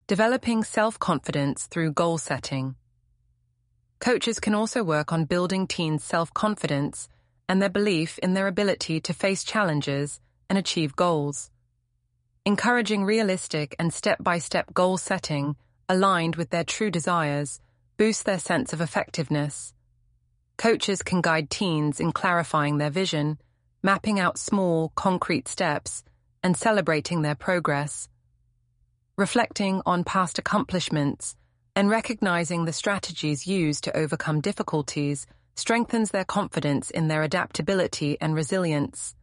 developing self-confidence through goal setting. Coaches can also work on building teens' self-confidence and their belief in their ability to face challenges and achieve goals. Encouraging realistic and step-by-step goal setting aligned with their true desires boosts their sense of effectiveness. Coaches can guide teens in clarifying their vision, mapping out small, concrete steps, and celebrating their progress. Reflecting on past accomplishments and recognizing the strategies used to overcome difficulties strengthens their confidence in their adaptability and resilience.